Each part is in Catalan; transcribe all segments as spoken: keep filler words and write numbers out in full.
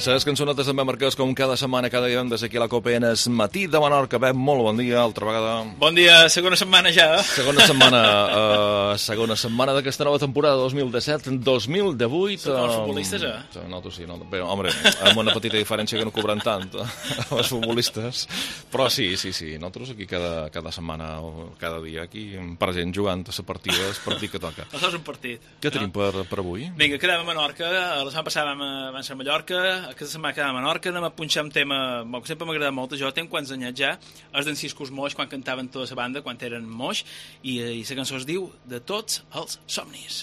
Les cançonetes de Menorca, com cada setmana, cada divendres aquí a la Copa N, es Matí de Menorca. Pep, molt bon dia, altra vegada. Bon dia, segona setmana ja. Segona setmana, uh, segona setmana d'aquesta nova temporada dos mil disset dos mil divuit. Són els futbolistes, eh? Uh, no, tu sí, no. Bé, home, amb una petita diferència que no cobren tant els futbolistes. Però sí, sí, sí, nosaltres aquí cada, cada setmana o cada dia aquí present jugant a la partida, el partit que toca. Això és un partit. Què tenim per, per avui? Vinga, quedem a Menorca. La setmana passada vam, vam ser a Mallorca. Aquesta setmana quedem a Menorca. Anem a punxar un tema que sempre m'agrada molt. Jo tenc quants anyets ja. És d'en Ciscos Moix, quan cantaven tota la banda, quan eren Moix. I, i la cançó es diu De tots els somnis.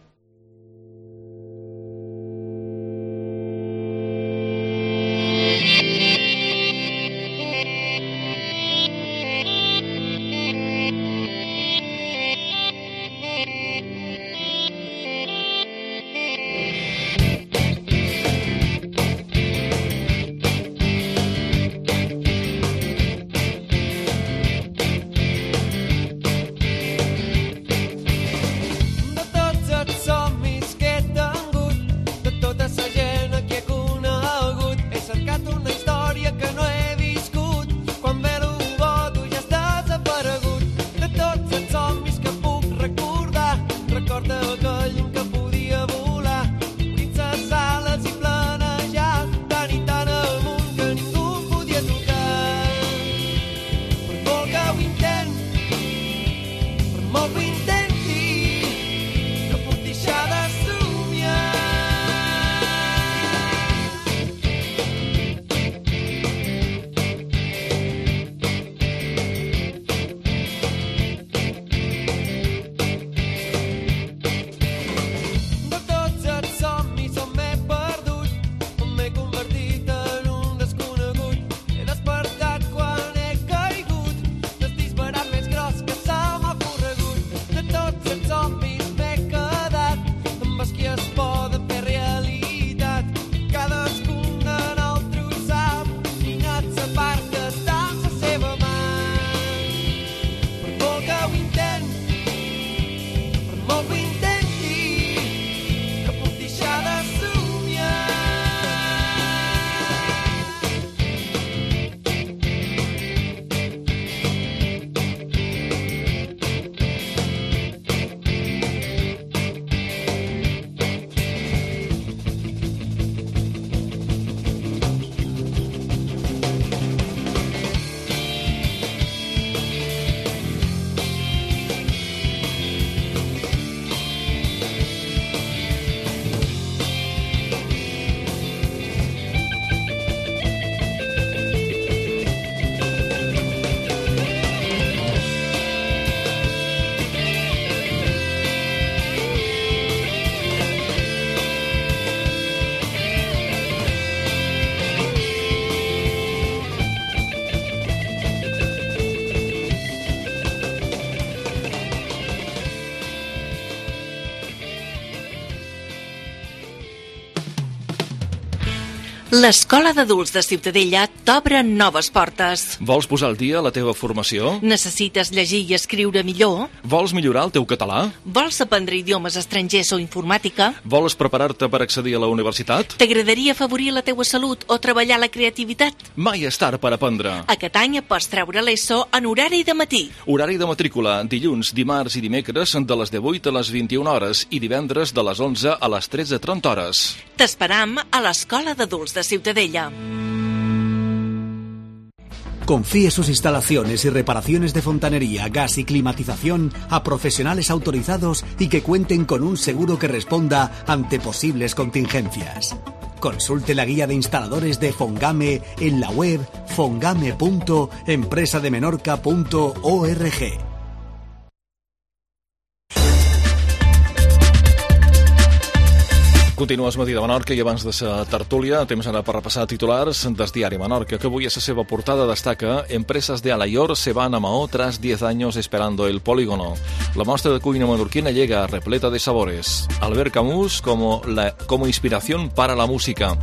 L'Escola d'Adults de Ciutadella t'obre noves portes. Vols posar al dia la teva formació? Necessites llegir i escriure millor? Vols millorar el teu català? Vols aprendre idiomes estrangers o informàtica? Vols preparar-te per accedir a la universitat? T'agradaria afavorir la teua salut o treballar la creativitat? Mai és tard per aprendre. Aquest any pots treure l'ESO en horari de matí. Horari de matrícula, dilluns, dimarts i dimecres de les divuit a les vint-i-una hores i divendres de les onze a les tretze trenta hores. T'esperam a l'Escola d'Adults de Ciutadella. Confíe sus instalaciones y reparaciones de fontanería, gas y climatización a profesionales autorizados y que cuenten con un seguro que responda ante posibles contingencias. Consulte la guía de instaladores de Fongame en la web fongame punto empresa de menorca punto org. Continues Matí de Menorca i abans de la tertúlia, temps ara per repassar titulars del diari Menorca, que avui a la seva portada destaca Empresas de Alayor se van a Mahó tras diez años esperando el polígono. La mostra de cuina menorquina llega repleta de sabores. Albert Camus como, la, como inspiración para la música.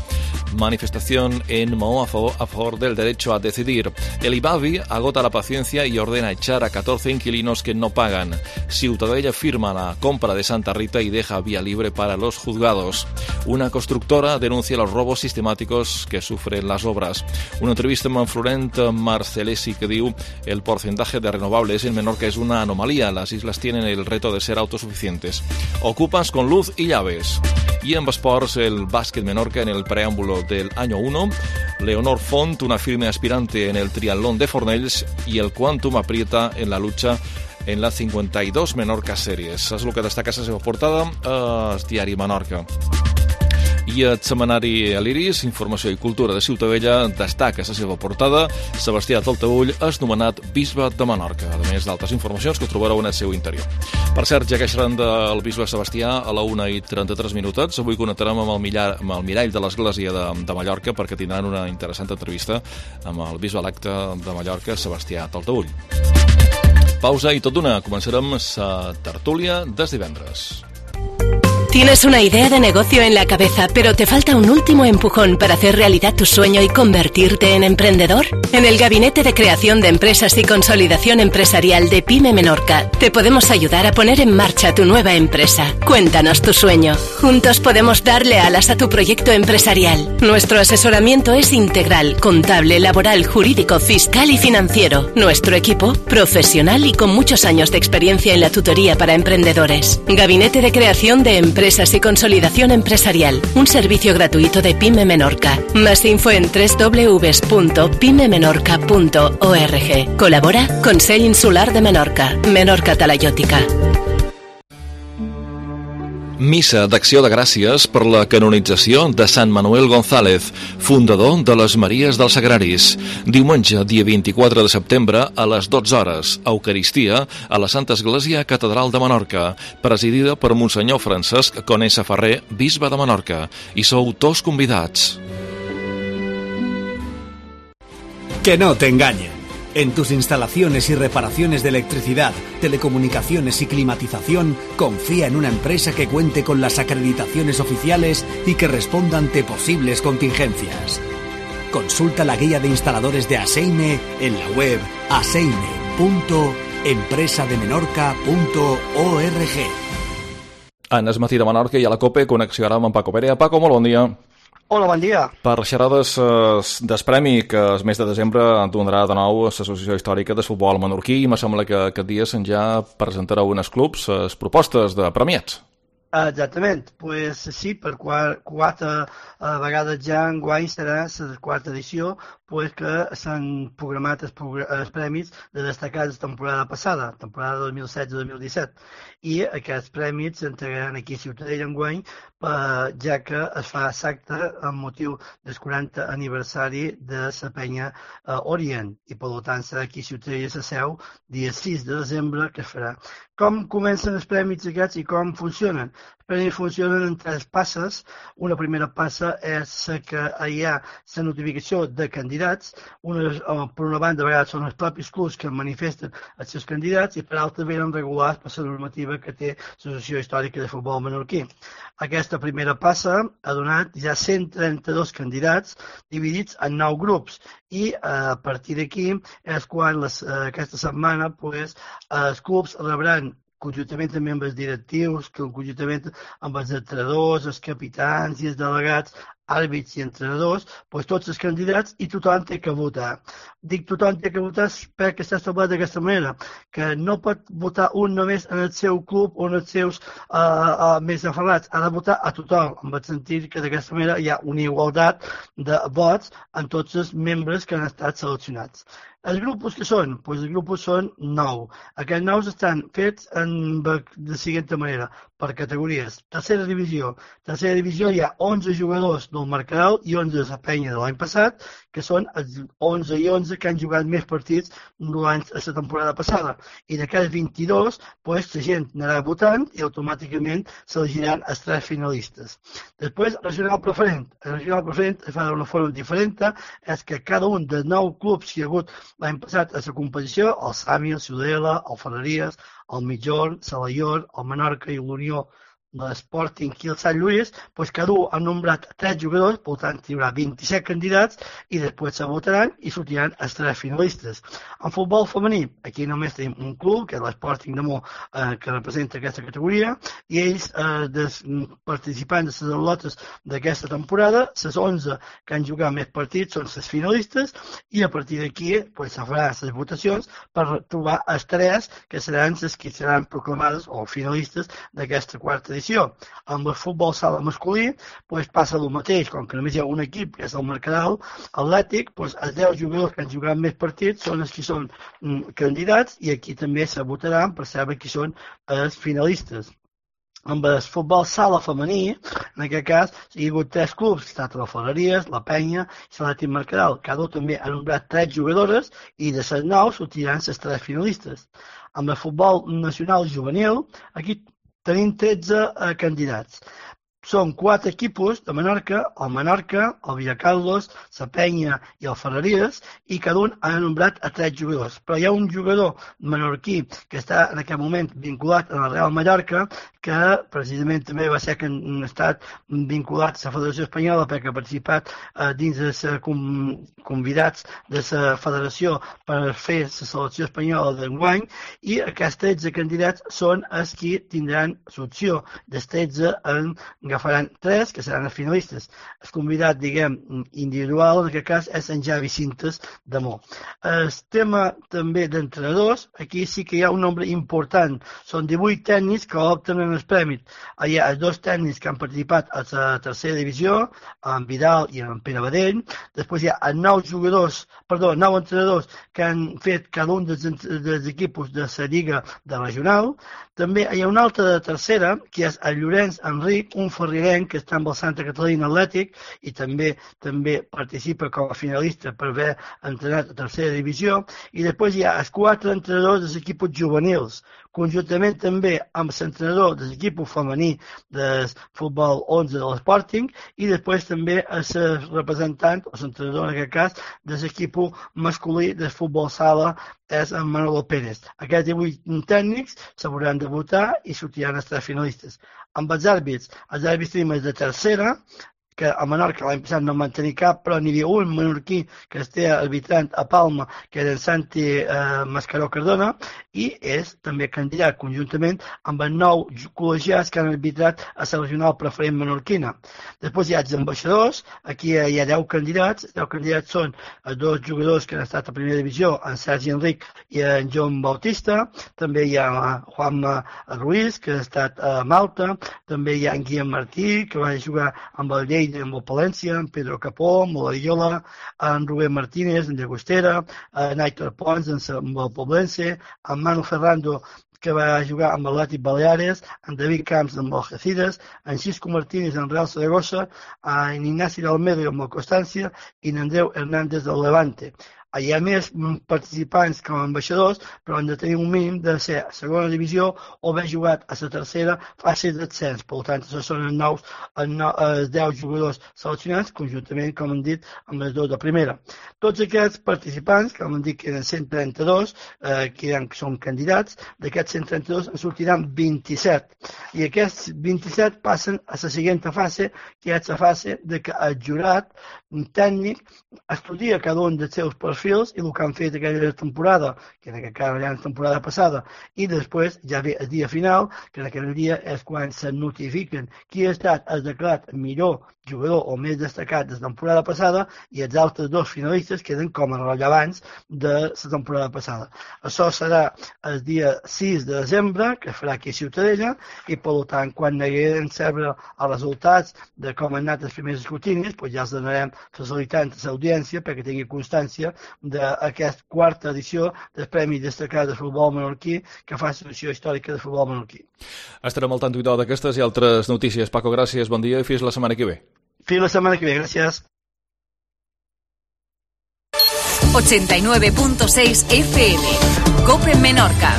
Manifestación en Mahó a favor, a favor del derecho a decidir. El IBAVI agota la paciencia y ordena echar a catorce inquilinos que no pagan. Ciutadella firma la compra de Santa Rita y deja vía libre para los juzgados. Una constructora denuncia los robos sistemáticos que sufren las obras. Una entrevista amb en Florent Marcelesi que diu el porcentaje de renovables en Menorca es una anomalía. Las islas tienen el reto de ser autosuficientes. Ocupas con luz y llaves. Y en esports, el básquet Menorca en el preámbulo del año uno, Leonor Font, una firme aspirante en el triatlón de Fornells, y el Quantum aprieta en la lucha en la cincuenta y dos Menorca Series. És el que destaca la seva portada al diari Menorca. I el setmanari l'Iris, Informació i Cultura de Ciutadella, destaca la seva portada. Sebastià Taltabull és nomenat bisbe de Menorca, a més d'altres informacions que trobareu en el seu interior. Per cert, ja que seran del bisbe Sebastià a la una i trenta-tres minutets, avui connectarem amb el, millar, amb el mirall de l'església de, de Mallorca perquè tindran una interessant entrevista amb el bisbe electe de Mallorca, Sebastià Taltabull. Pausa i tot d'una, començarem la tertúlia des divendres. ¿Tienes una idea de negocio en la cabeza, pero te falta un último empujón para hacer realidad tu sueño y convertirte en emprendedor? En el Gabinete de Creación de Empresas y Consolidación Empresarial de PYME Menorca te podemos ayudar a poner en marcha tu nueva empresa. Cuéntanos tu sueño. Juntos podemos darle alas a tu proyecto empresarial. Nuestro asesoramiento es integral, contable, laboral, jurídico, fiscal y financiero. Nuestro equipo, profesional y con muchos años de experiencia en la tutoría para emprendedores. Gabinete de Creación de Empresas y Consolidación Empresarial, un servicio gratuito de PYME Menorca. Más info en doble u doble u doble u punto pyme menorca punto org. Colabora Consell Insular de Menorca, Menorca Talaiòtica. Missa d'acció de gràcies per la canonització de Sant Manuel González, fundador de les Maries dels Sagraris. Diumenge, dia vint-i-quatre de setembre, a les dotze hores, Eucaristia, a la Santa Església Catedral de Menorca, presidida per Monsenyor Francesc Conesa Ferrer, bisbe de Menorca. I sou tots convidats. Que no te engañen. En tus instalaciones y reparaciones de electricidad, telecomunicaciones y climatización, confía en una empresa que cuente con las acreditaciones oficiales y que responda ante posibles contingencias. Consulta la guía de instaladores de Aseime en la web aseime punto empresa de menorca punto org. En el matí de Menorca i a la COPE conneccionarem amb Paco Perea. Paco, molt bon dia. Hola, bon dia. Per xerrar des, des premi que el mes de desembre donarà de nou l'Associació Històrica de Futbol Menorquí i me sembla que aquest dia se'n ja presentareu unes clubs les propostes de premiats. Exactament, pues sí, per quatre vegades ja enguany serà la quarta edició pues que s'han programat els, els premis de destacats de temporada passada, temporada dos mil setze dos mil disset, i aquests premis s'entregaran aquí a Ciutadella enguany, eh, ja que es fa exacte amb motiu del quaranta aniversari de la penya eh, Orient, i per tant serà aquí a Ciutadella la seu, dia sis de desembre, que es farà. Com comencen els premis aquests i com funcionen? Els premis funcionen en tres passes. Una primera passa és que hi ha la notificació de candidats. Una, per una banda, a vegades són els propis clubs que manifesten els seus candidats i per altra venen regulats per la normativa que té l'Associació Històrica de Futbol Menorquí. Aquesta primera passa ha donat ja cent trenta-dos candidats dividits en nou grups i a partir d'aquí és quan les, aquesta setmana pues, els clubs rebran conjuntament amb membres directius, conjuntament amb els entrenadors, els capitans i els delegats, àrbits i entrenadors, doncs tots els candidats i tothom té que votar. Dic tothom té que votar perquè està establert d'aquesta manera, que no pot votar un només en el seu club o en els seus uh, uh, més aferrats, ha de votar a tothom, en el sentit que d'aquesta manera hi ha una igualtat de vots en tots els membres que han estat seleccionats. Els grups que són? Pues els grups són nou. Aquests nous estan fets en, de la següent manera, per categories. Tercera divisió. Tercera divisió hi ha onze jugadors del Mercadal i onze de la penya de l'any passat, que són els onze i onze que han jugat més partits durant la temporada passada. I d'aquests vint-i-dos, pues, la gent anarà votant i automàticament s'elegiran els tres finalistes. Després, regional preferent. El regional preferent es fa d'una forma diferent, és que cada un dels nou clubs que hi ha hagut l'any passat a la competició, el Sami, el Ciudadela, el Ferreries, el Mitjorn, Salaior, el Menorca i l'Unió l'Sporting i el Sant Lluís, doncs cada un ha nombrat tres jugadors, per tant hi haurà vint-i-set candidats i després se votaran i sortiran els tres finalistes. En futbol femení, aquí només tenim un club, que és l'Sporting de Mo, eh, que representa aquesta categoria, i ells, eh, des, participants de les lotes d'aquesta temporada, les onze que han jugat més partits són les finalistes i a partir d'aquí pues, se faran les votacions per trobar els tres que seran les que seran proclamades o finalistes d'aquesta quarta edició. Amb el futbol sala masculí pues, passa el mateix, com que només hi ha un equip, que és el Mercadal Atlètic, pues, els deu jugadors que han jugat més partits són els que són mm, candidats i aquí també se votaran per saber qui són els finalistes. Amb el futbol sala femení, en aquest cas, hi ha hagut tres clubs, que ha estat la Ferreries, la Penya i l'Atlètic Mercadal. Cada un també ha nombrat tres jugadores i de les nou sortiran les tres finalistes. Amb el futbol nacional juvenil, aquí tenim tretze eh, candidats. Són quatre equipos de Menorca, el Menorca, el Villacarlos, la Penya i el Ferreries, i cada un ha nombrat a tres jugadors. Però hi ha un jugador menorquí que està en aquest moment vinculat a la Real Mallorca, que precisament també va ser que han estat vinculat a la Federació Espanyola perquè ha participat eh, dins de ser convidats de la Federació per fer la selecció espanyola d'enguany, i aquests tretze candidats són els que tindran l'opció. Dels tretze en agafaran tres, que seran els finalistes. El convidat, diguem, individual, en aquest cas, és en Javi Cintas de Mo. El tema també d'entrenadors, aquí sí que hi ha un nombre important. Són divuit tècnics que opten en els premis. Hi ha els dos tècnics que han participat a la tercera divisió, en Vidal i en Pere Badell. Després hi ha nou jugadors, perdó, nou entrenadors que han fet cada un dels, dels equipos de la Lliga de Regional. També hi ha una altra de tercera, que és el Llorenç Enric, un ferrirenc que està amb el Santa Catalina Atlètic i també també participa com a finalista per haver entrenat a tercera divisió. I després hi ha els quatre entrenadors dels equips juvenils, conjuntament també amb l'entrenador del equip femení del futbol onze de l'Sporting i després també el representant, o l'entrenador en aquest cas, del equip masculí del futbol sala és en Manolo Pérez. Aquests divuit tècnics s'hauran de votar i sortiran els tres finalistes. Amb els àrbits, els àrbits tenim els de tercera, que a Menorca l'any passat no en van tenir cap, però n'hi havia un menorquí que estia arbitrant a Palma, que era en Santi eh, Mascaró Cardona, i és també candidat conjuntament amb els nou col·legiats que han arbitrat a la regional preferent menorquina. Després hi ha els ambaixadors, aquí hi ha deu candidats, deu candidats són els dos jugadors que han estat a primera divisió, en Sergi Enric i en Joan Bautista, també hi ha Juanma Ruiz, que ha estat a Malta, també hi ha en Guillem Martí, que va jugar amb el Lleida amb el Palència, en Pedro Capó, amb l'Ariola, en Rubén Martínez, en Llagostera, en Aitor Pons, amb el Poblense, en Manu Ferrando, que va jugar amb l'Atlètic Baleares, en David Camps amb el Algeciras, en Xisco Martínez amb Real Zaragoza, en Ignaci Almedo amb el Constància i en Andreu Hernández del Levante. Hi ha més participants com a ambaixadors, però han de tenir un mínim de ser a segona divisió o haver jugat a la tercera fase d'ascens. Per tant, això són els nous, els deu jugadors seleccionats, conjuntament, com hem dit, amb els dos de primera. Tots aquests participants, com hem dit que eren cent trenta-dos, eh, que eren, són candidats, d'aquests cent trenta-dos en sortiran vint-i-set. I aquests vint-i-set passen a la següent fase, que és la fase de que el jurat tècnic estudia cada un dels seus perfils i el que han fet aquella temporada, que en aquest cas era la temporada passada, i després ja ve el dia final, que en aquell dia és quan se notifiquen qui ha estat el declarat millor jugador o més destacat de la temporada passada i els altres dos finalistes queden com a rellevants de la temporada passada. Això serà el dia sis de desembre, que farà aquí a Ciutadella, i per tant, quan haguem saber els resultats de com han anat els primers escrutinis, doncs ja els donarem facilitant a l'audiència perquè tingui constància d'aquesta quarta edició del Premi Destacat de Futbol Menorquí que fa l'Associació Històrica de Futbol Menorquí. Estarem al tanto d'aquestes i altres notícies. Paco, gràcies, bon dia i fins la setmana que ve. Fins la setmana que ve, gràcies. ochenta y nueve punto seis F M, COPE Menorca.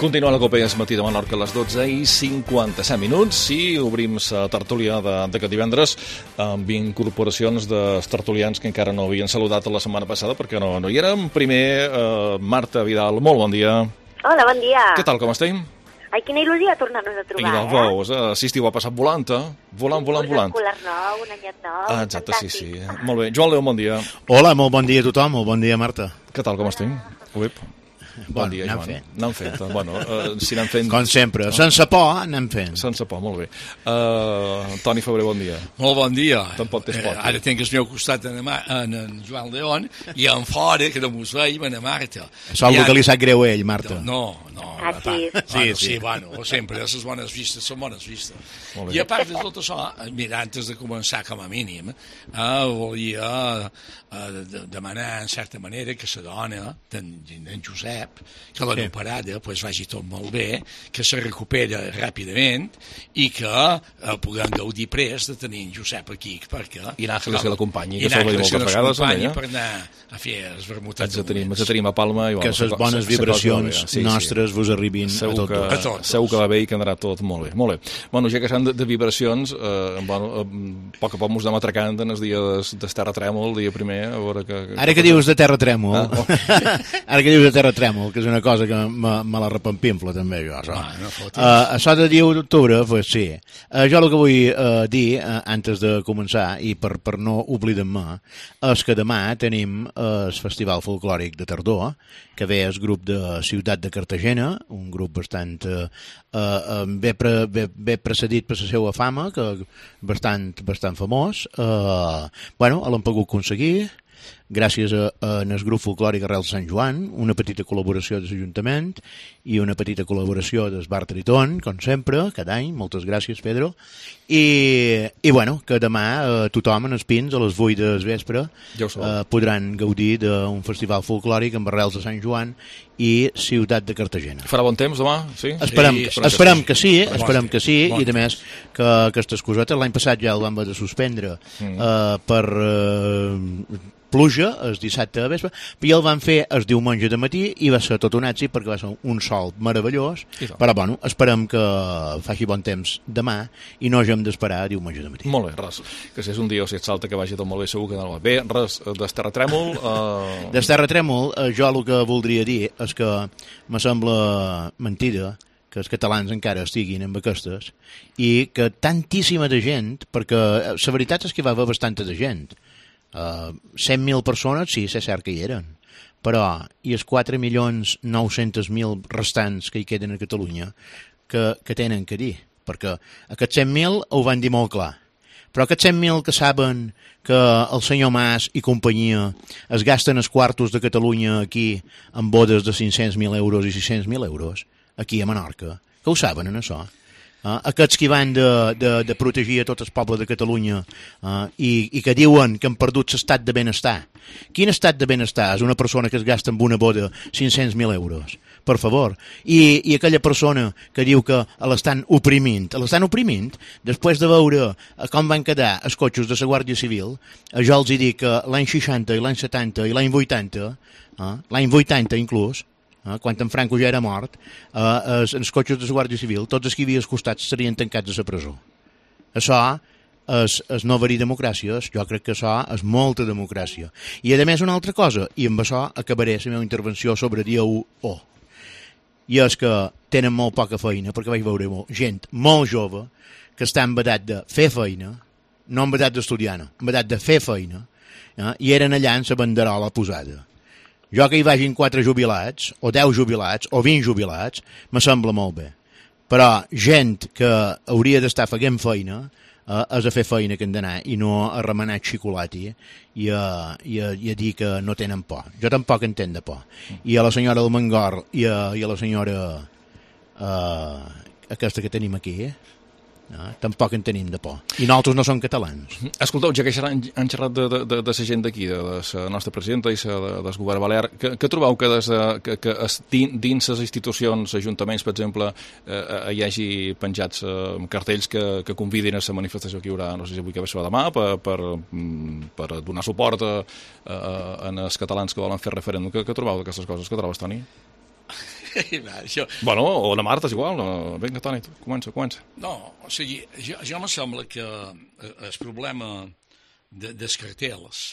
Continua la Copa i es matí de Menorca a les dotze i cinquanta-set minuts i obrim la tertúlia d'aquest divendres amb incorporacions dels tertulians que encara no havien saludat la setmana passada perquè no, no hi érem. Primer, eh, Marta Vidal, molt bon dia. Hola, bon dia. Què tal, com estem? Ai, quina il·lusió tornar-nos a trobar, I eh? veus, eh? Si estiu ha passat volant, eh? Volant, volant, volant. Un escolar nou, un anyet nou, Ah, exacte, sí, sí. fantàstic. Molt bé. Joan Leó, bon dia. Hola, molt bon dia a tothom, molt bon dia, Marta. Què tal, com estem? Uep. Bon Bueno, dia, anem Joan. fent. Anem fent. Bueno, uh, si anem fent... Com sempre, sense por anem fent. Sense por, molt bé. Uh, Toni Febrer, bon dia. Molt bon dia. Tampoc t'és pot. Eh, ara tinc al meu costat en, en, en Joan León i en fora, que no mos veiem, en Marta. Això és el que li sap greu a ell, Marta. No, no. Ah, sí? Bueno, Sí, sí, sí. bueno, sempre, les bones vistes són bones vistes. Molt bé. I a part de tot això, mira, antes de començar com a mínim, eh, volia eh, de, demanar, en certa manera, que la dona d'en d'en Josep, que l'han Sí. operada, pues, vagi tot molt bé, que se recupera ràpidament i que eh, puguem gaudir pres de tenir en Josep aquí, perquè... I l'Àngels que l'acompanyi, I que se'l va dir l'Àngels que moltes vegades, l'acompanyi amb ella. per anar a fer els vermutats. Ens tenim, ens tenim a Palma. I, Que bueno, les bones vibracions nostres vos arribin a Segur tots que, dos. A tots. segur que va bé i que anarà tot molt bé. Molt bé. Bueno, ja que s'han de, de vibracions, eh, bueno, a poc a poc mos anem atracant en el dia de, de terratrèmol, el dia primer, a veure que... que Ara que dius de terratrèmol, Ah, oh. ara que dius de terratrèmol, que és una cosa que me, me la repampinfla també, jo, això. Ah, no fotis. Uh, això de dia u d'octubre, pues sí. Uh, jo el que vull uh, dir, uh, antes de començar, i per, per no oblidar-me, és que demà tenim uh, el Festival Folclòric de Tardor, que ve el grup de Ciutat de Cartagena, un grup bastant uh, uh, ben, pre, ben, ben precedit per la seva fama, que bastant, bastant famós. Uh, bueno, l'hem pogut aconseguir, gràcies a, a el grup folclòric Arrels Sant Joan, una petita col·laboració de l'Ajuntament i una petita col·laboració del Bar Triton, com sempre, cada any. Moltes gràcies, Pedro. I, i bueno, que demà eh, tothom en els Pins, a les vuit del vespre, Ja ho sabeu. eh, podran gaudir d'un festival folclòric amb Arrels de Sant Joan i Ciutat de Cartagena. Farà bon temps demà? Sí? Esperem, Sí, sí, esperem que sí, Bon esperem que sí, bon i a més que aquestes cosetes l'any passat ja el vam haver de suspendre Mm. eh, per eh, pluja, el dissabte de vespre, i el van fer el diumenge de matí i va ser tot un èxit perquè va ser un sol meravellós, I tant. però bueno, esperem que faci bon temps demà i no hàgim d'esperar diumenge de matí. Molt bé, res. Que si és un dia o si et salta que vagi tot molt bé, segur que no va bé. Res, del terratrèmol... Eh... Des terratrèmol, eh, jo el que voldria dir és que me sembla mentida que els catalans encara estiguin amb aquestes i que tantíssima de gent, perquè eh, la veritat és que va haver bastanta de gent. Uh, cent mil persones, sí, és cert que hi eren, però i els quatre milions nou-cents mil restants que hi queden a Catalunya que, que tenen que dir, perquè aquests cent mil ho van dir molt clar. Però aquests cent mil que saben que el senyor Mas i companyia es gasten els quartos de Catalunya aquí amb bodes de cinc-cents mil euros i sis-cents mil euros, aquí a Menorca, que ho saben en això? Uh, aquests que van de, de, de protegir a tot el poble de Catalunya uh, i, i que diuen que han perdut l'estat de benestar. Quin estat de benestar és una persona que es gasta amb una boda cinc-cents mil euros? Per favor. I, i aquella persona que diu que l'estan oprimint, l'estan oprimint després de veure com van quedar els cotxes de la Guàrdia Civil. Uh, jo els hi dic que l'any seixanta i l'any setanta i l'any vuitanta, uh, l'any vuitanta inclús, Eh, quan en Franco ja era mort, eh, els, els cotxes de la Guàrdia Civil, tots els que hi havia als costats serien tancats a la presó. Això és, és no haver-hi democràcies, jo crec que això és molta democràcia. I a més una altra cosa, i amb això acabaré la meva intervenció sobre dia u o, i és que tenen molt poca feina, perquè vaig veure molt, gent molt jove que està embadat de fer feina, no embadat d'estudiar, no, embadat de fer feina, eh, i eren allà amb la banderola posada. Jo que hi vagin quatre jubilats, o deu jubilats, o vint jubilats, me sembla molt bé. Però gent que hauria d'estar fent feina, eh, és a fer feina que han d'anar, i no a remenar xocolati i a, i, a, i a dir que no tenen por. Jo tampoc en tenc de por. I a la senyora del Mangor i a, i a la senyora eh, aquesta que tenim aquí, eh? No, tampoc en tenim de por. I nosaltres no som catalans. Escolteu, ja que han, han xerrat de, de, de, de la gent d'aquí, de, de la nostra presidenta i la de, del govern balear, que, que trobeu que, des, que, que es, dins les institucions, ajuntaments, per exemple, eh, hi hagi penjats eh, cartells que, que convidin a la manifestació que hi haurà, no sé si avui que va ser demà, per, per, per donar suport a, a, a, als catalans que volen fer referèndum? Que, que trobeu d'aquestes coses? Que trobes, Toni? Això... Bueno, o la Marta és igual. No? Vinga, Toni, tu, comença, comença. No, o sigui, jo, jo me sembla que el problema de, dels cartels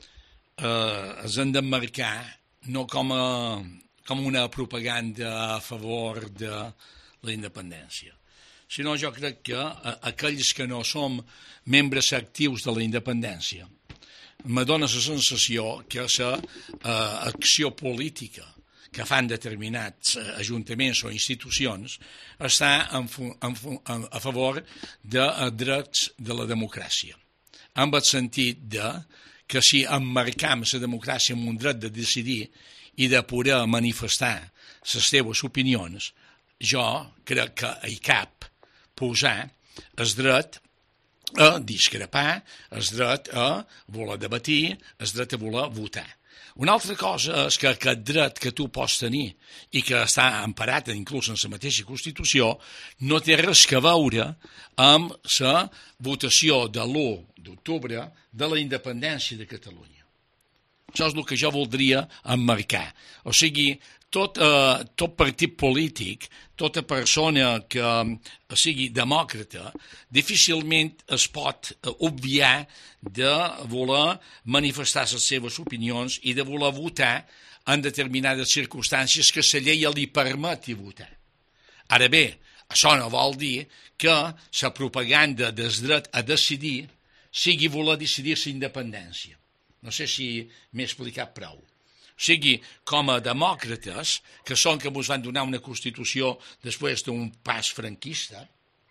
eh, es han d'emmarcar no com, a, com una propaganda a favor de la independència, sinó jo crec que a, aquells que no som membres actius de la independència me dóna la sensació que la eh, acció política que fan determinats ajuntaments o institucions està en, en, en, a favor de drets de la democràcia. En el sentit de que si emmarcam la democràcia amb un dret de decidir i de poder manifestar les teves opinions, jo crec que hi cap posar el dret a discrepar, el dret a voler debatir, el dret a voler votar. Una altra cosa és que aquest dret que tu pots tenir i que està emparat inclús en la mateixa Constitució no té res a veure amb la votació de l'u d'octubre de la independència de Catalunya. Això és el que jo voldria emmarcar. O sigui, tot, eh, tot partit polític, tota persona que sigui demòcrata, difícilment es pot obviar de voler manifestar les seves opinions i de voler votar en determinades circumstàncies que la llei li permeti votar. Ara bé, això no vol dir que la propaganda del dret a decidir sigui voler decidir la independència. No sé si m'he explicat prou. O sigui, com a demòcrates, que són que ens van donar una Constitució després d'un pas franquista,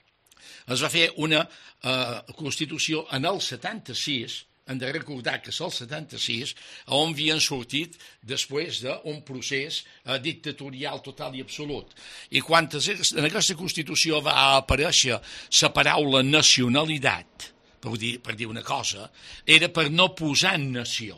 es va fer una eh, Constitució en el setanta-sis, hem de recordar que és el setanta-sis, on havien sortit després d'un procés eh, dictatorial total i absolut. I quan en aquesta Constitució va aparèixer la paraula nacionalitat, per dir, per dir una cosa, era per no posar en nació.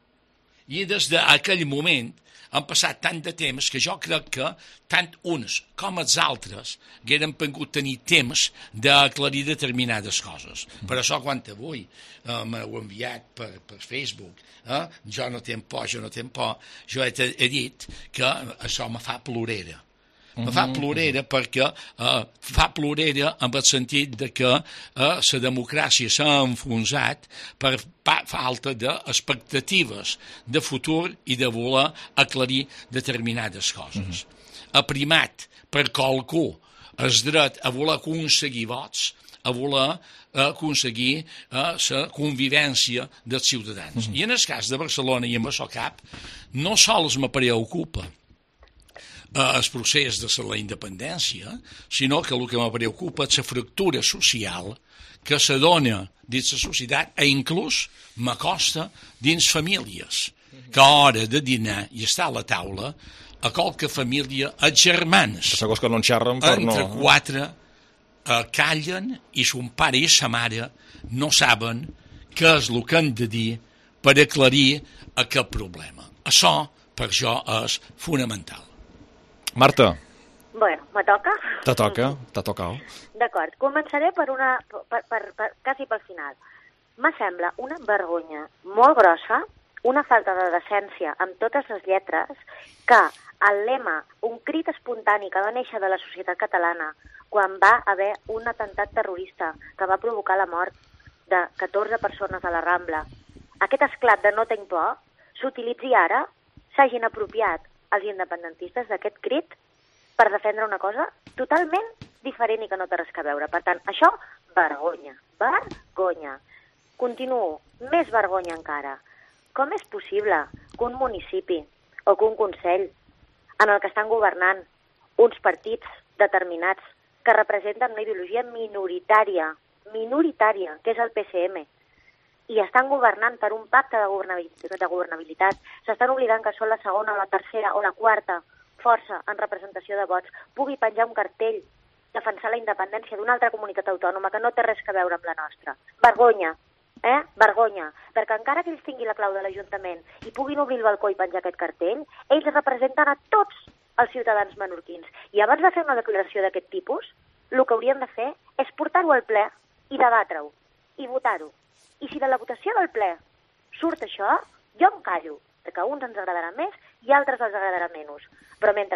I des d'aquell moment han passat tant de temps que jo crec que tant uns com els altres hagueren pogut tenir temps d'aclarir determinades coses. Per això, quan avui eh, m'heu enviat per, per Facebook, eh, jo no tenc por, jo no tenc por, jo he, he dit que això me fa plorera. Me fa plorera perquè eh, fa plorera en el sentit de que eh, la democràcia s'ha enfonsat per falta d'expectatives de futur i de voler aclarir determinades coses. Ha primat per qualcú el dret a voler aconseguir vots, a voler aconseguir la eh, convivència dels ciutadans. I en el cas de Barcelona i en el SOCAP no sols me preocupa el procés de la independència, sinó que el que me preocupa és la fractura social que se dona dins la societat i inclús m'acosta dins famílies, que a hora de dinar i estar a la taula, a qualque família, els germans, segons que no en xerren, per entre no... quatre, eh, callen i son pare i sa mare no saben què és el que han de dir per aclarir aquest problema. Això, per jo, és fonamental. Marta. Bueno, me toca? Te toca, t'ha tocat. D'acord, començaré per una, per, per, per, quasi pel final. Me sembla una vergonya molt grossa, una falta de decència amb totes les lletres, que el lema, un crit espontani que va néixer de la societat catalana quan va haver un atemptat terrorista que va provocar la mort de catorze persones a la Rambla, aquest esclat de no tenc por, s'utilitzi ara, s'hagin apropiat els independentistes d'aquest crit per defendre una cosa totalment diferent i que no té res a veure. Per tant, això, vergonya, vergonya. Continuo, més vergonya encara. Com és possible que un municipi o que un consell en el que estan governant uns partits determinats que representen una ideologia minoritària, minoritària, que és el P C M, i estan governant per un pacte de governabilitat, de governabilitat, s'estan oblidant que són la segona o la tercera o la quarta força en representació de vots, pugui penjar un cartell defensar la independència d'una altra comunitat autònoma que no té res a veure amb la nostra. Vergonya, eh? Vergonya, perquè encara que ells tinguin la clau de l'Ajuntament i puguin obrir el balcó i penjar aquest cartell, ells representen a tots els ciutadans menorquins. I abans de fer una declaració d'aquest tipus, el que haurien de fer és portar-ho al ple i debatre-ho i votar-ho. I si de la votació del ple surt això, jo em callo, perquè a uns ens agradarà més i a altres els agradarà menys. Però mentrestant,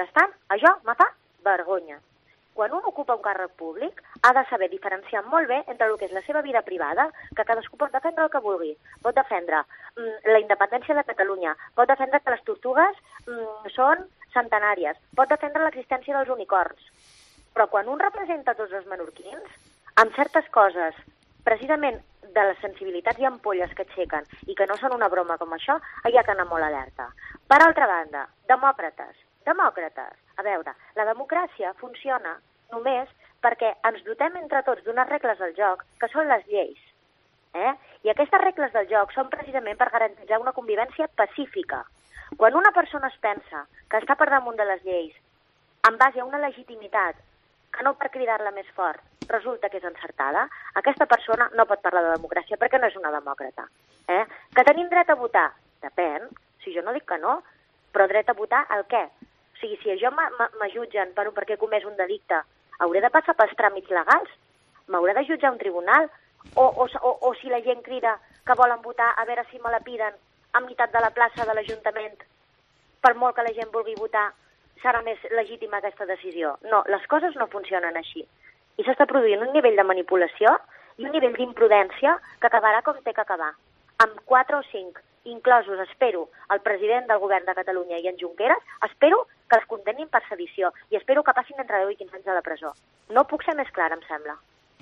Això me fa vergonya. Quan un ocupa un càrrec públic, ha de saber diferenciar molt bé entre el que és la seva vida privada, que cadascú pot defendre el que vulgui. Pot defendre mm, la independència de Catalunya, pot defendre que les tortugues mm, són centenàries, pot defendre l'existència dels unicorns. Però quan un representa tots els menorquins, amb certes coses, precisament de les sensibilitats i ampolles que aixequen i que no són una broma com això, hi ha que anar molt alerta. Per altra banda, demòcrates. Demòcrates. A veure, la democràcia funciona només perquè ens dotem entre tots d'unes regles del joc que són les lleis. Eh? I aquestes regles del joc són precisament per garantir una convivència pacífica. Quan una persona es pensa que està per damunt de les lleis en base a una legitimitat que no per cridar-la més fort resulta que és encertada, aquesta persona no pot parlar de democràcia perquè no és una demòcrata. Eh? Que tenim dret a votar? Depèn. Si jo no dic que no, però dret a votar el què? O sigui, si jo me jutgen per perquè he comès un delicte, hauré de passar pels tràmits legals? M'hauré de jutjar un tribunal? O, o, o, o si la gent crida que volen votar a veure si me la piden a meitat de la plaça de l'Ajuntament, per molt que la gent vulgui votar, serà més legítima aquesta decisió? No, les coses no funcionen així. I s'està produint un nivell de manipulació i un nivell d'imprudència que acabarà com té que acabar. Amb quatre o cinc inclosos, espero, el president del govern de Catalunya i en Junqueras, espero que els condemnin per sedició i espero que passin entre deu i quinze anys a la presó. No puc ser més clara, em sembla.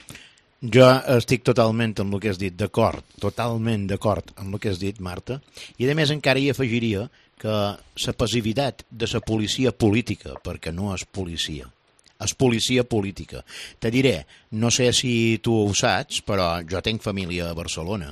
Jo estic totalment amb el que has dit, d'acord, totalment d'acord amb el que has dit, Marta, i a més encara hi afegiria que la passivitat de la policia política, perquè no és policia, és policia política. Te diré, no sé si tu ho saps, però jo tinc família a Barcelona.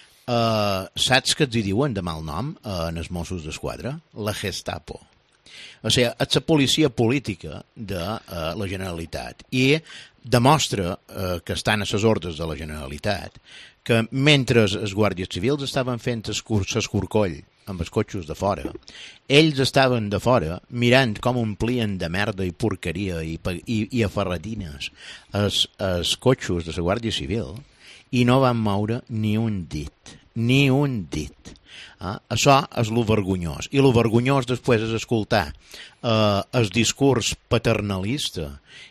Uh, saps que els hi diuen de mal nom uh, en els Mossos d'Esquadra? La Gestapo. O sigui, és la policia política de uh, la Generalitat i demostra uh, que estan a les ordres de la Generalitat que mentre els guàrdies civils estaven fent l'escorcoll amb els cotxos de fora, ells estaven de fora mirant com omplien de merda i porqueria i, i, i aferratines els, els cotxos de la Guàrdia Civil i no van moure ni un dit, ni un dit. Ah, això és lo vergonyós. I lo vergonyós després és escoltar eh, el discurs paternalista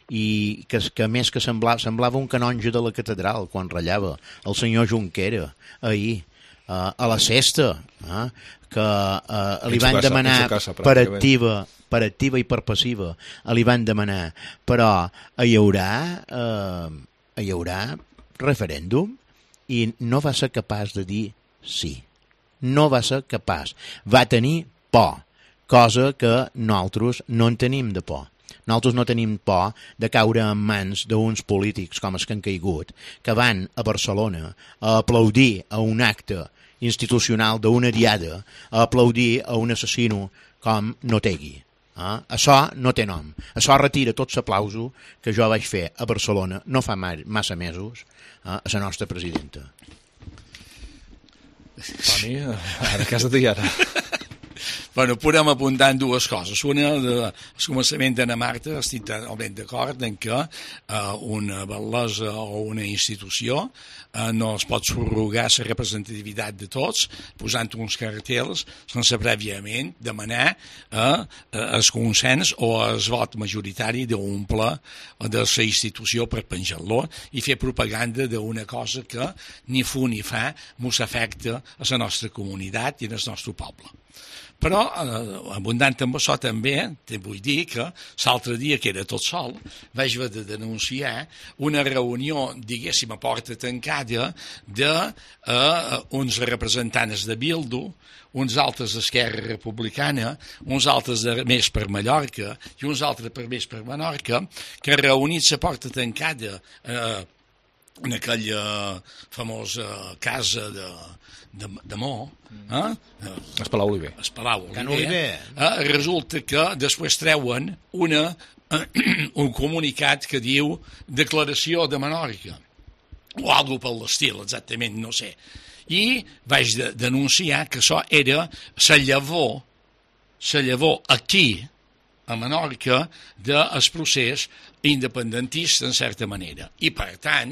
i que, que més que semblava, semblava un canonge de la catedral quan ratllava el senyor Junquera ahir eh, a la cesta, eh, que eh, li van demanar per activa, per activa i per passiva, li van demanar, però hi haurà, eh, hi haurà referèndum i no va ser capaç de dir sí. No va ser capaç. Va tenir por, cosa que nosaltres no en tenim de por. Nosaltres no tenim por de caure en mans d'uns polítics com els que han caigut, que van a Barcelona a aplaudir a un acte institucional d'una diada, a aplaudir a un assassino com Notegui. Eh? Això no té nom. Això retira tot l'aplauso que jo vaig fer a Barcelona no fa massa mesos eh, a la nostra presidenta. Toni, ara casa de ara. Bueno, podem apuntar en dues coses. Una, del començament d'Anna Marta, estic totalment d'acord en que eh, una bellesa o una institució eh, no es pot subrogar la representativitat de tots posant uns cartells sense prèviament demanar eh, el consens o el vot majoritari d'un ple de la institució per penjar-lo i fer propaganda d'una cosa que ni fu ni fa mos afecta a la nostra comunitat i al nostre poble. Però, eh, abundant amb això també, te vull dir que l'altre dia, que era tot sol, vaig haver de denunciar una reunió, diguéssim, a porta tancada d'uns eh, representants de Bildu, uns altres d'Esquerra Republicana, uns altres de més per Mallorca i uns altres per més per Menorca, que reunits a porta tancada eh, en aquella famosa casa de, de, de Mo, eh? Es Palau Oliver. Es Palau Oliver. Can Oliver. Eh? Resulta que després treuen una, eh, un comunicat que diu declaració de Menorca, o alguna per l'estil, exactament, no sé. I vaig de, denunciar que això era la llavor, la llavor aquí, a Menorca, del procés independentista, en certa manera. I, per tant,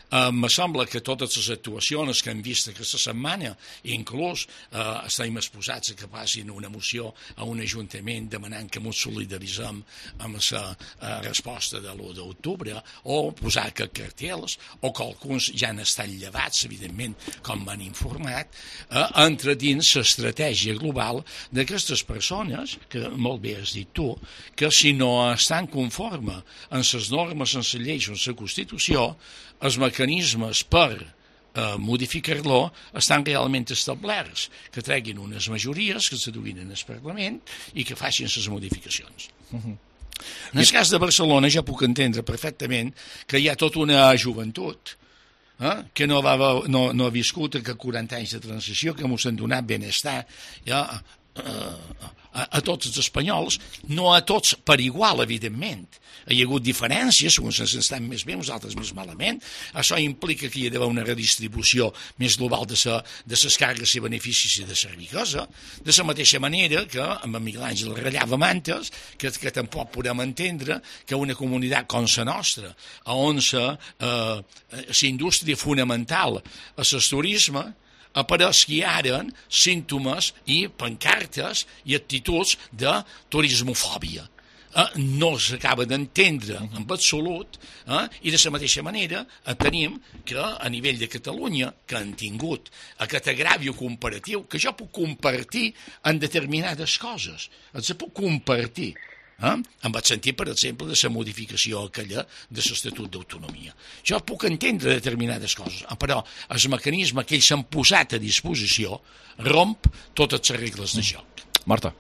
Eh, me sembla que totes les actuacions que hem vist aquesta setmana, inclús eh, estem exposats a que passin una moció a un ajuntament demanant que ens solidaritzem amb la eh, resposta de l'u d'octubre, o posar que cartells, o que alguns ja han estat llevats, evidentment, com m'han informat, eh, entra dins l'estratègia global d'aquestes persones, que molt bé has dit tu, que si no estan conformes en les normes, en les lleis o en la Constitució, els mecanismes per eh, modificar-lo estan realment establerts, que treguin unes majories, que s'aduguin en el Parlament i que facin les modificacions. Uh-huh. En el cas de Barcelona ja puc entendre perfectament que hi ha tota una joventut eh, que no, va, no, no ha viscut que quaranta anys de transició, que ens han donat benestar ja, eh, a, a tots els espanyols, no a tots per igual, evidentment. Hi ha hagut diferències, uns estan més bé, uns altres més malament. Això implica que hi ha d'haver una redistribució més global de les càrregues i beneficis i de la riquesa. De la mateixa manera que amb en Miguel Àngel ratllàvem antes, que, que tampoc podem entendre que una comunitat com la nostra, on la eh, indústria fonamental és el turisme, apareixi ara símptomes i pancartes i actituds de turismofòbia. Eh, no s'acaba d'entendre en absolut, eh, i de la mateixa manera eh, tenim que a nivell de Catalunya, que han tingut aquest agravio comparatiu, que jo puc compartir en determinades coses, els puc compartir, eh, en el sentit, per exemple, de la modificació aquella de l'Estatut d'Autonomia. Jo puc entendre determinades coses, però el mecanisme que ells s'han posat a disposició romp totes les regles de joc. Marta.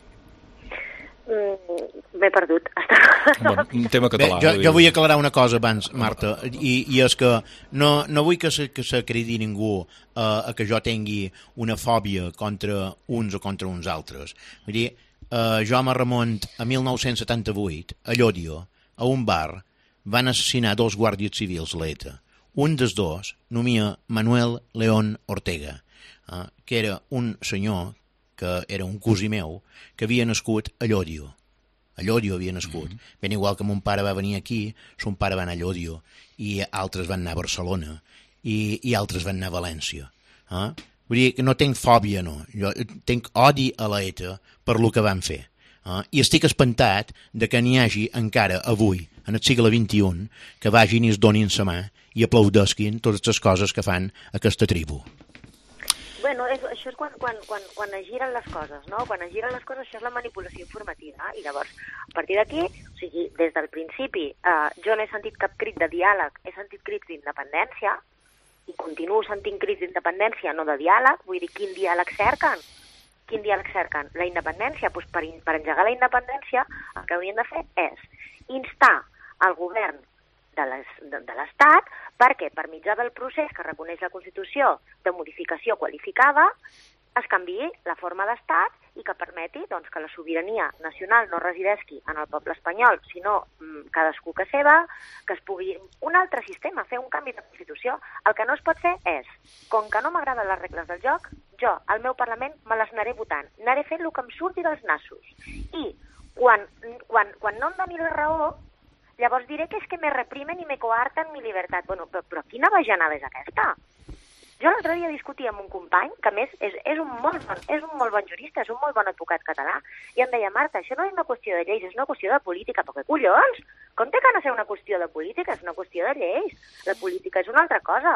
Mm, m'he perdut. Bon, un tema català. Bé, jo, jo vull aclarar una cosa abans, Marta, i, i és que no, no vull que se, que s'acrediti ningú eh, a que jo tingui una fòbia contra uns o contra uns altres. Vull dir, eh, jo me remont a mil nou-cents setanta-vuit, a Llodio, a un bar, van assassinar dos guàrdies civils a l'E T A. Un dels dos nomia Manuel León Ortega, eh, que era un senyor que era un cosí meu, que havia nascut a Llodio. A Llodio havia nascut. Mm-hmm. Ben igual que mon pare va venir aquí, son pare va anar a Llodio, i altres van anar a Barcelona, i, i altres van anar a València. Eh? Vull dir que no tinc fòbia, no. Jo tinc odi a l'E T A per lo que van fer. Eh? I estic espantat de que n'hi hagi encara avui, en el segle vint-i-un, que vagin i es donin sa mà i aplaudesquin totes les coses que fan aquesta tribu. Bueno, és, això és quan, quan, quan, quan es giren les coses, no? Quan es giren les coses, això és la manipulació informativa. I llavors, a partir d'aquí, o sigui, des del principi, eh, jo no he sentit cap crit de diàleg, he sentit crits d'independència, i continuo sentint crits d'independència, no de diàleg. Vull dir, quin diàleg cerquen? Quin diàleg cerquen? La independència? Doncs per, per engegar la independència, el que haurien de fer és instar al govern de l'Estat perquè per mitjà del procés que reconeix la Constitució de modificació qualificada es canviï la forma d'estat i que permeti doncs, que la sobirania nacional no resideixi en el poble espanyol, sinó cadascú que seva, que es pugui... Un altre sistema, fer un canvi de Constitució. El que no es pot fer és, com que no m'agraden les regles del joc, jo, al meu Parlament, me les anaré votant. Anaré fent el que em surti dels nassos. I quan, quan, quan no em doni la raó, llavors diré que és que me reprimen i me coarten mi llibertat. Bueno, però, però quina bajanada és aquesta? Jo l'altre dia discutia amb un company, que a més és, és, un molt bon, és un molt bon jurista, és un molt bon advocat català, i em deia, Marta, això no és una qüestió de lleis, és una qüestió de política. Però què collons? Com té que no ser una qüestió de política? És una qüestió de lleis. La política és una altra cosa.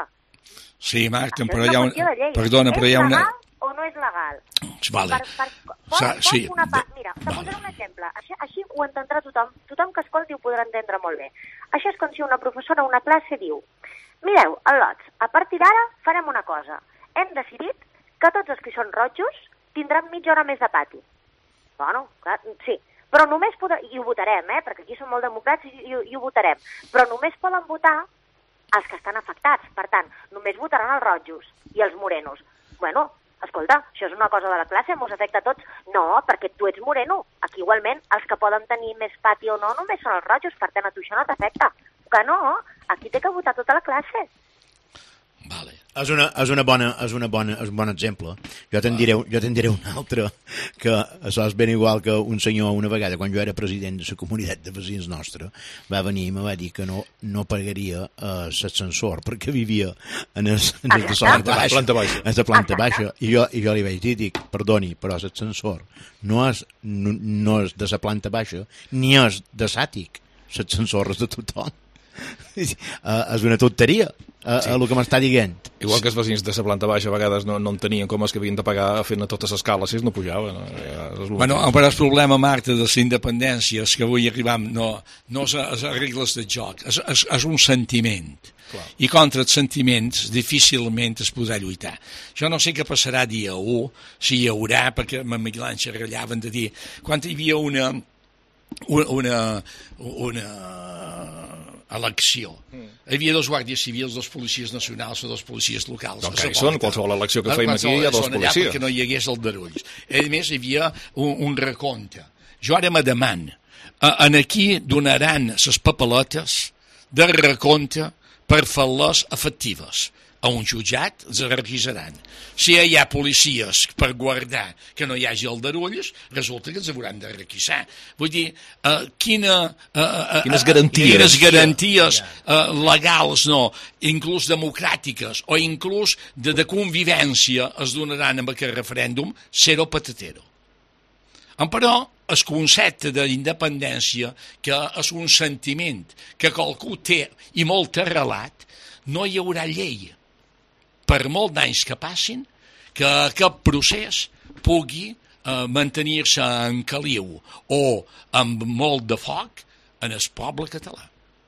Sí, Marta, això però hi ha una... Perdona, però hi ha una... o no és legal? Vale. Per, per, pot, Sa, pot sí, una part... Mira, te vale. posaré un exemple. Així, així ho entendrà tothom. Tothom que escolti ho podrà entendre molt bé. Això és com si una professora a una classe diu: mireu, al·lots, a partir d'ara farem una cosa. Hem decidit que tots els que són rojos tindran mitja hora més de pati. Bueno, clar, sí. Però només podrà... I ho votarem, eh? Perquè aquí som molt democràtics i, i, i ho votarem. Però només poden votar els que estan afectats. Per tant, només votaran els rojos i els morenos. Bueno, escolta, això és una cosa de la classe, mos afecta a tots. No, perquè tu ets moreno. Aquí igualment, els que poden tenir més pati o no, només són els rojos, per tant a tu això no t'afecta. Que no, aquí té que votar tota la classe. Vale. És, una, és, una bona, és, una bona, és un bon exemple. Jo te'n diré, jo te'n diré un altre, que això és ben igual que un senyor una vegada, quan jo era president de la comunitat de veïns nostra, va venir i me va dir que no, no pagaria uh, l'ascensor perquè vivia en el, en el de la planta baixa. planta baixa. En la planta baixa. I jo, i jo li vaig dir, dic, perdoni, però l'ascensor no és, no, no és de la planta baixa ni és de l'àtic. L'ascensor és de tothom. Uh, és una tonteria uh, sí. El que m'està dient. Igual que els veïns de la planta baixa a vegades no, no entenien com és que havien de pagar fent a totes les escales si no pujaven. No? Ja, bueno, però el problema, Marta, de la independència és que avui arribam no, no és a, a regles de joc, és, és, és un sentiment. Clar. I contra els sentiments difícilment es podrà lluitar. Jo no sé què passarà dia u, si hi haurà, perquè amb Miguel Àngel rallaven de dir, quan hi havia una una, una, una elecció. Mm. Hi havia dos guàrdies civils, dos policies nacionals o dos policies locals. Doncs que hi són, qualsevol elecció que feim aquí hi ha dos policies. Perquè no hi hagués el darulls. A més, hi havia un, un recompte. Jo ara me deman, en aquí donaran les papeletes de recompte per fer-les efectives. A un jutjat els requisaran. Si hi ha policies per guardar que no hi hagi aldarulls, resulta que els hauran de requisar. Vull dir, uh, quina, uh, uh, quines garanties, quines garanties uh, legals, no, inclús democràtiques o inclús de, de convivència es donaran amb aquest referèndum, zero patatero. Però el concepte d'independència, que és un sentiment que qualcú té i molt arrelat, no hi haurà llei per molt d'anys que passin, que aquest procés pugui eh, mantenir-se en caliu o amb molt de foc en el poble català.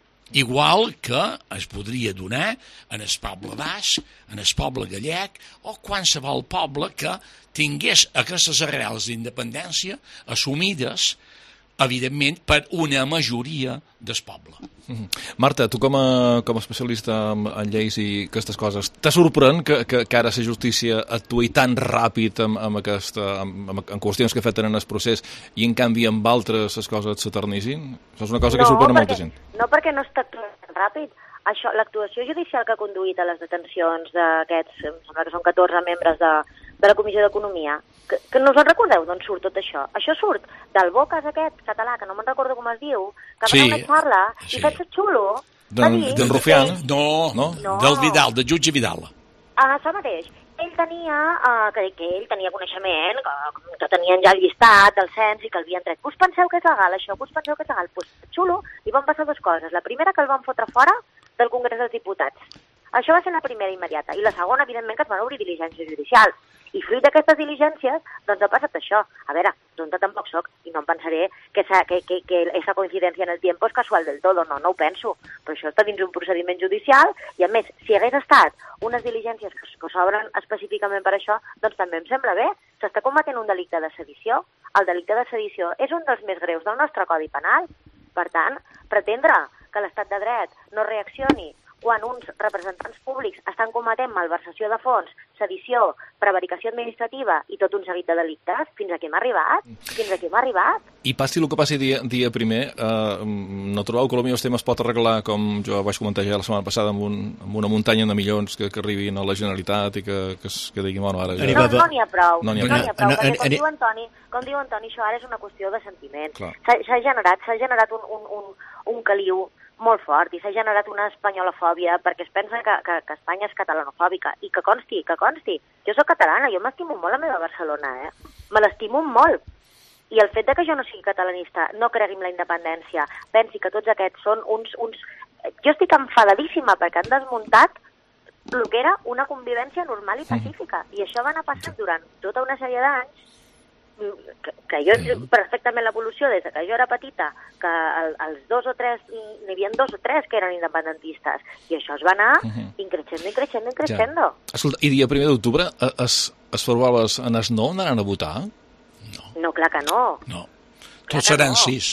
Igual que es podria donar en el poble basc, en el poble gallec o qualsevol poble que tingués aquestes arrels d'independència assumides, evidentment, per una majoria del poble. Mm-hmm. Marta, tu com a, com a especialista en, en lleis i aquestes coses, te sorprèn que, que, que ara la justícia actuï tan ràpid amb, amb, aquesta, amb, amb, amb qüestions que afecten en el procés i en canvi amb altres les coses s'eternitzin? Això és una cosa que no, sorprèn a perquè, molta gent. No, perquè no està actuant tan ràpid. Això, l'actuació judicial que ha conduït a les detencions d'aquests, em sembla que són catorze membres de, de la Comissió d'Economia, que, que no us en recordeu d'on surt tot això? Això surt del Bocas aquest català, que no me'n recordo com es diu, que sí, va fer una xarra sí. i fet el xulo. D'en Rufián? No, no, no, del Vidal, del jutge Vidal. Ah, això mateix. Ell tenia, uh, que, que ell tenia coneixement, que, que tenien ja el llistat del cens i que el havien tret. Us penseu que és legal això? Us penseu que és legal? Pues, xulo, i van passar dues coses. La primera, que el van fotre fora del Congrés dels Diputats. Això va ser la primera immediata. I la segona, evidentment, que es van obrir diligències judicials. I fruit d'aquestes diligències, doncs ha passat això. A veure, tonta tampoc soc, i no em pensaré que esa, que, que, que esa coincidència en el tiempo és casual del todo. No, no ho penso. Però això està dins un procediment judicial, i a més, si hagués estat unes diligències que, que s'obren específicament per això, doncs també em sembla bé. S'està cometent un delicte de sedició. El delicte de sedició és un dels més greus del nostre Codi Penal. Per tant, pretendre que l'estat de dret no reaccioni quan uns representants públics estan cometent malversació de fons, sedició, prevaricació administrativa i tot un seguit de delictes, fins aquí hem arribat? Fins aquí hem arribat? I passi el que passi dia, dia primer, eh, no trobeu que potser el tema es pot arreglar, com jo vaig comentar ja la setmana passada, amb, un, amb una muntanya de milions que, que arribin a la Generalitat i que, que, que diguin, bueno, ara ja... No, no n'hi ha prou, no n'hi ha, no n'hi ha prou, no, perquè com no, diu Antoni, com diu Antoni, això ara és una qüestió de sentiment. S'ha generat, s'ha generat un, un, un, un caliu molt fort i s'ha generat una espanyolofòbia perquè es pensa que, que, que Espanya és catalanofòbica i que consti, que consti. Jo soc catalana, jo m'estimo molt la meva Barcelona, eh? Me l'estimo molt. I el fet de que jo no sigui catalanista, no cregui en la independència, pensi que tots aquests són uns... uns... Jo estic enfadadíssima perquè han desmuntat el que era una convivència normal i pacífica. I això va anar passant durant tota una sèrie d'anys que, que jo perfectament l'evolució des que jo era petita, que el, els dos o tres, n'hi havia dos o tres que eren independentistes, i això es va anar uh-huh. increixendo, increixendo, increixendo. Ja. Escolta, i dia primer d'octubre es, es provaves en es no anaran a votar? No. No, clar que no. No. Tots seran no. sis.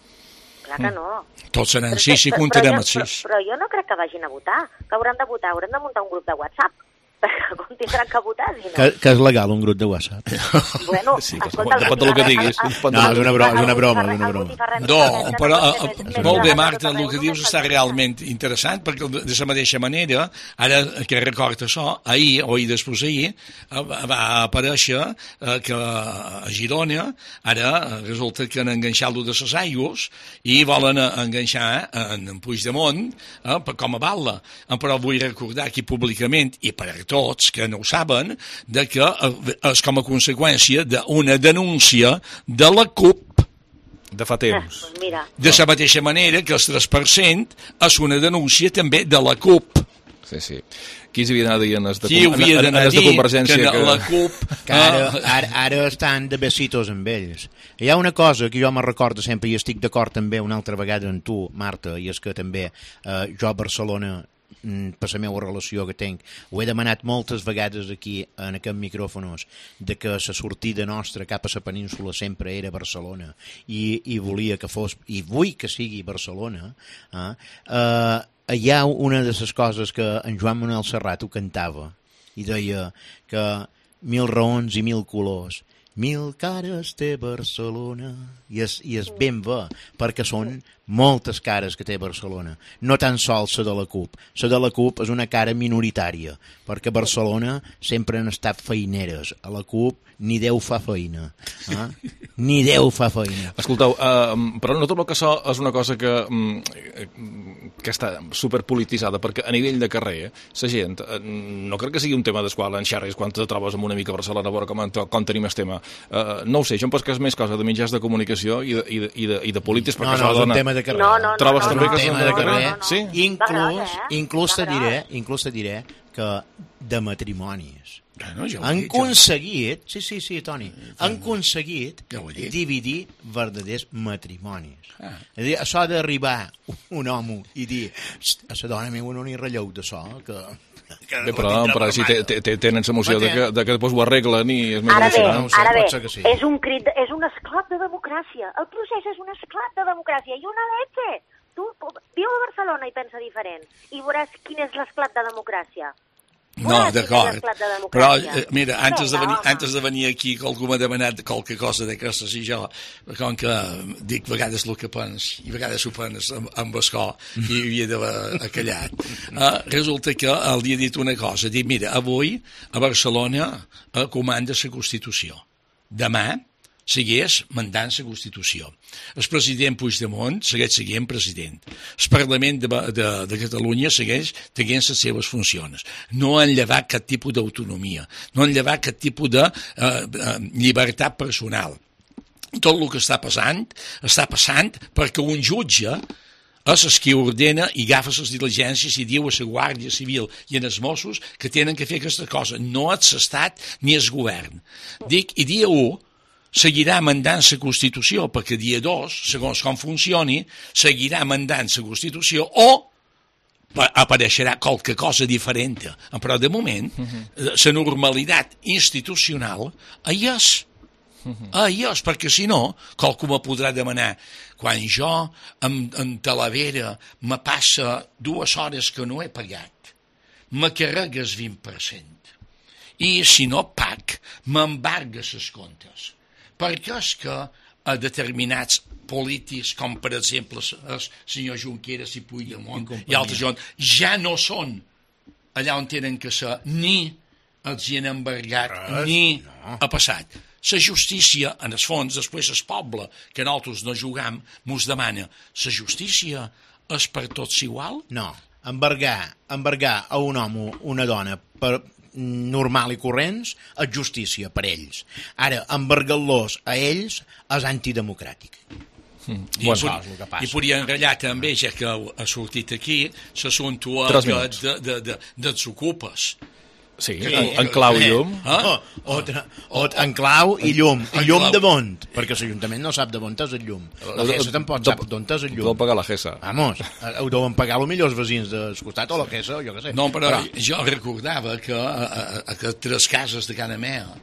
Clar que no. Tots seran sis i comptarem els sis. Però, però jo no crec que vagin a votar, que hauran de votar, hauran de muntar un grup de WhatsApp com tindran que votar, si no? Que, que és legal un grup de WhatsApp. Bueno, sí, escolta... Depèn del que diguis. No, és una broma, és una broma, és una broma. No, però uh, molt bé, Marta, el que dius està realment interessant, perquè de la mateixa manera, ara que recorda això, ahir, o ahir després ahir, va aparèixer uh, que a Girona, ara resulta que han enganxat-lo de les aigües i volen enganxar en Puigdemont eh, com a bala. Però vull recordar aquí públicament, i per a tots que no ho saben, de que és com a conseqüència d'una denúncia de la CUP de fa temps. Eh, mira. De la mateixa manera que el tres per cent és una denúncia també de la CUP. Sí, sí. Qui havia d'anar dient de, Qui havia d'anar de Convergència que, que... la CUP... Que ara, ara, ara estan de besitos amb ells. Hi ha una cosa que jo me recordo sempre, i estic d'acord també una altra vegada amb tu, Marta, i és que també eh, jo a Barcelona, per la meva relació que tinc, ho he demanat moltes vegades aquí en aquests micròfonos, de que la sortida nostra cap a la península sempre era Barcelona, i, i volia que fos, i vull que sigui Barcelona. Eh? Eh, hi ha una de les coses que en Joan Manuel Serrat ho cantava, i deia que mil raons i mil colors, mil cares té Barcelona, i és, i és ben bé, perquè són moltes cares que té Barcelona, no tan sols la de la CUP. La de la CUP és una cara minoritària, perquè a Barcelona sempre han estat feineres, a la CUP ni Déu fa feina, eh? Ni Déu fa feina. Escolteu, uh, però no tot el que això és una cosa que, um, que està superpolititzada, perquè a nivell de carrer, la gent, uh, no crec que sigui un tema del qual en xerris quan te trobes amb una mica a Barcelona a veure com, com tenim el tema. Uh, no ho sé, jo em penso que és més cosa de mitjans de comunicació i de, i de, i de, i de polítics, perquè no, no, això dona... tema de carrer. No, no, no, Trobes no, també no, que és un tema de carrer. No, no, no. Sí? Inclús, eh? inclús te diré, inclús te diré que de matrimonis. Bueno, ja Han dit, aconseguit, sí, sí, sí, Toni, han aconseguit ja ho he dit. dividir verdaders matrimonis. Ah. És a dir, això d'arribar un home i dir a la dona meva no n'hi relleu d'això, que... que Bé, però, però si te, te, te, tenen l'emoció de que, de que després ho arreglen i és més Ara bé, emocionant. no ho sé, ara bé, pot ser que sí. és un crit, és un esclat de democràcia. El procés és un esclat de democràcia i una leche. Tu viu a Barcelona i pensa diferent i veuràs quin és l'esclat de democràcia. No, d'acord. Però, eh, mira, antes de, venir, Vinga, antes de venir aquí, que algú m'ha demanat qualque cosa d'aquestes i jo, com que dic vegades el que pens, i vegades ho pens amb, amb escó, i havia d'haver callat. Eh, resulta que li he dit una cosa, dic, mira, avui a Barcelona eh, comanda la Constitució. Demà segueix mandant la Constitució. El president Puigdemont segueix sent president. El Parlament de, de, de Catalunya segueix tenint les seves funcions. No han llevat cap tipus d'autonomia, no han llevat cap tipus de eh, eh, llibertat personal. Tot el que està passant, està passant perquè un jutge és el que ordena i agafa les diligències i diu a la Guàrdia Civil i als Mossos que tenen que fer aquesta cosa. No és l'Estat ni el govern. Dic, i dia u seguirà mandant la Constitució, perquè dia dos, segons com funcioni, seguirà mandant la Constitució o apareixerà qualque cosa diferent. Però de moment, la normalitat institucional hi és. Hi és, perquè si no, qualcú me podrà demanar. Quan jo, en, en Talavera, me passa dues hores que no he pagat, me carregues vint per cent. I si no pac, m'embargues els comptes. Perquè és que a determinats polítics, com per exemple el senyor Junqueras i Puigdemont i altres gens, ja no són allà on tenen que ser, ni els hi han embargat, Res, ni no. ha passat. La justícia, en el fons, després el poble, que nosaltres no jugam, mos demana, la justícia és per tots igual? No, embargar, embargar a un home, una dona, per normal i corrents, és justícia per ells. Ara, embargar-los a ells és antidemocràtic. Mm. I, bueno, podi, que I podria enratllar també, ja que ha sortit aquí, l'assumpte de, de, de, dels ocupes. Sí, en, en clau i llum. Eh? O, o, o en clau i llum. I llum de bont, perquè l'Ajuntament no sap de on és el llum. La Gessa tampoc sap d'on és el llum. Deuen pagar la Gessa. Vamos, ho deuen pagar potser els veïns del costat o la Gessa, jo què sé. No, però, però jo recordava que a, a, a, a tres cases de Can Amea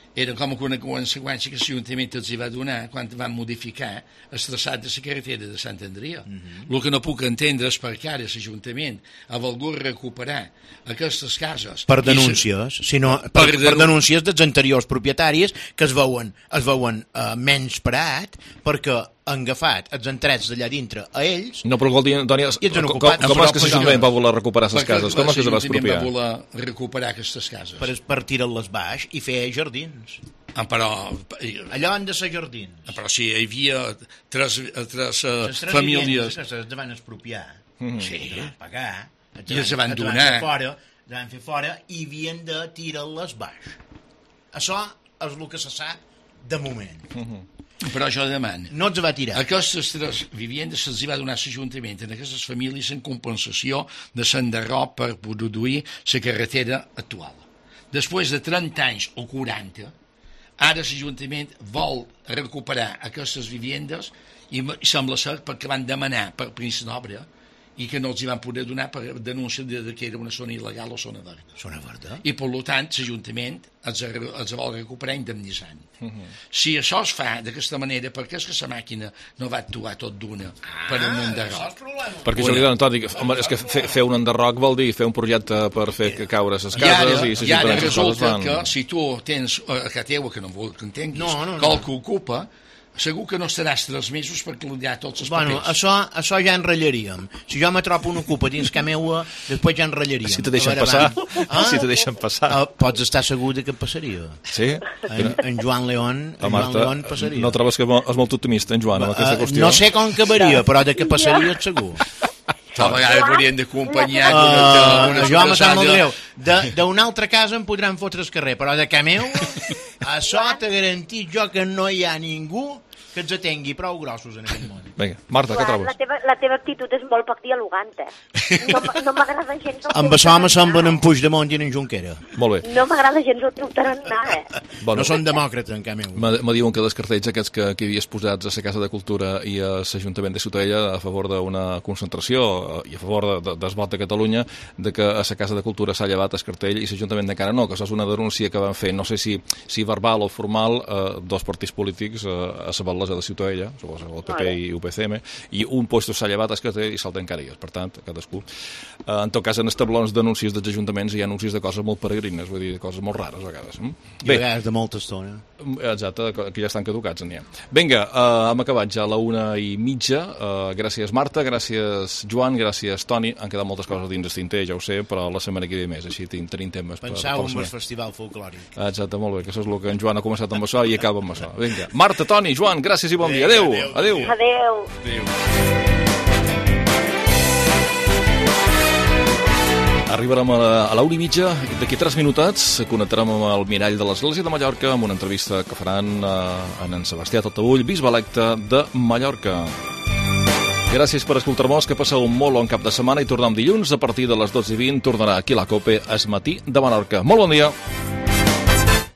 era com una conseqüència que l'Ajuntament els hi va donar quan van modificar el traçat de la carretera de Sant Andrea. Mm-hmm. El que no puc entendre és per què ara l'Ajuntament ha volgut recuperar aquestes cases... Per denúncies, sinó per, per, denun... per denúncies dels anteriors propietaris que es veuen, es veuen uh, menyspreat perquè han agafat els entrats d'allà dintre a ells... No, però vol dir, Antoni, com, com, com és que l'Ajuntament va voler recuperar aquestes cases? Com és que se va expropiar? Va voler recuperar aquestes cases? Per, per tirar-les baix i fer jardins. Ah, però... Allò han de ser jardins. Ah, però si hi havia tres, tres, uh, tres famílies... Les tres van expropiar. Mm-hmm. Sí. Van pagar. I els van donar. Fora, els van fer fora i havien de tirar-les baix. Això és el que se sap de moment. Mm-hmm. Però jo demano... No els va tirar. Aquestes tres vivendes se'ls va donar l'Ajuntament a aquestes famílies en compensació de l'enderroc per produir la carretera actual. Després de trenta anys o quaranta, ara l'Ajuntament vol recuperar aquestes vivendes i sembla ser perquè van demanar per principi d'obra i que no els hi van poder donar per denúncia de, de que era una zona il·legal o zona verda. Zona verda? I, per tant, l'Ajuntament els, els vol recuperar indemnitzant. Uh -huh. Si això es fa d'aquesta manera, per què és que la màquina no va actuar tot d'una ah, per un enderroc? Perquè jo li dic, Antoni, home, és que fer, fer un enderroc vol dir fer un projecte per fer que caure les cases i, i, i ara resulta van... que si tu tens a casa teva, que no vol que entenguis, no, no, no. qual que ocupa, segur que no estaràs tres mesos perquè li ha tots els bueno, papers. Això, això ja enrotllaríem. Si jo me trobo un ocupa dins que meua, després ja enrotllaríem. Si te deixen passar? Ah? Si te deixen passar? Uh, pots estar segur de que passaria. Sí? En, en Joan León, en Joan León passaria. No trobes que és molt optimista, en Joan, amb aquesta uh, qüestió? No sé com acabaria, però de que passaria és segur. A vegades haurien d'acompanyar uh, una, una jo me sap molt greu. D'una altra casa em podran fotre el carrer, però de que meu, això t'he garantit jo que no hi ha ningú que ens atengui prou grossos en aquest món. Vinga, Marta, què trobes? La teva, la teva actitud és molt poc dialogant, eh? No, no m'agrada gens... Amb això me semblen en Puigdemont i en Junquera. Molt bé. No m'agrada gens el teu tarannà, eh? Bueno, no són demòcrates, en canvi. Me diuen que dels cartells aquests que, que havies posats a la Casa de Cultura i a l'Ajuntament de Ciutadella a favor d'una concentració i a favor de, de, del vot de Catalunya, de que a la Casa de Cultura s'ha llevat el cartell i l'Ajuntament encara no, que això és una denúncia que van fer, no sé si, si verbal o formal, eh, dos partits polítics eh, a la Batlesa de Ciutadella, el P P i U P C M, i un puesto s'ha llevat el cartell i salta encara hi és. Per tant, cadascú. Eh, en tot cas, en els tablons d'anuncis dels ajuntaments hi ha anuncis de coses molt peregrines, vull dir, de coses molt rares a vegades. Mm? I a vegades de molta estona. Exacte, que ja estan caducats, n'hi ha. Vinga, eh, hem acabat ja a la una i mitja. Eh, gràcies, Marta, gràcies, Joan, gràcies, Toni. Han quedat moltes coses dins el tinter, ja ho sé, però la setmana que ve més, així tenim temes. Pensau en el festival folclòric. Exacte, molt bé, que això és el que en Joan ha començat amb això i acaba amb això. Vinga, Marta, Toni, Joan, gràcies i bon dia. Adéu. Adéu. Adéu. Adéu. Arribarem a la, a la una i mitja, d'aquí tres minutets connectarem amb el mirall de l'Església de Mallorca amb una entrevista que faran eh, en en Sebastià Taltabull, bisbe electe de Mallorca. Gràcies per escoltar-nos, que passeu un molt bon cap de setmana i tornem dilluns a partir de les dotze i vint, tornarà aquí la COPE es matí de Menorca. Molt bon dia!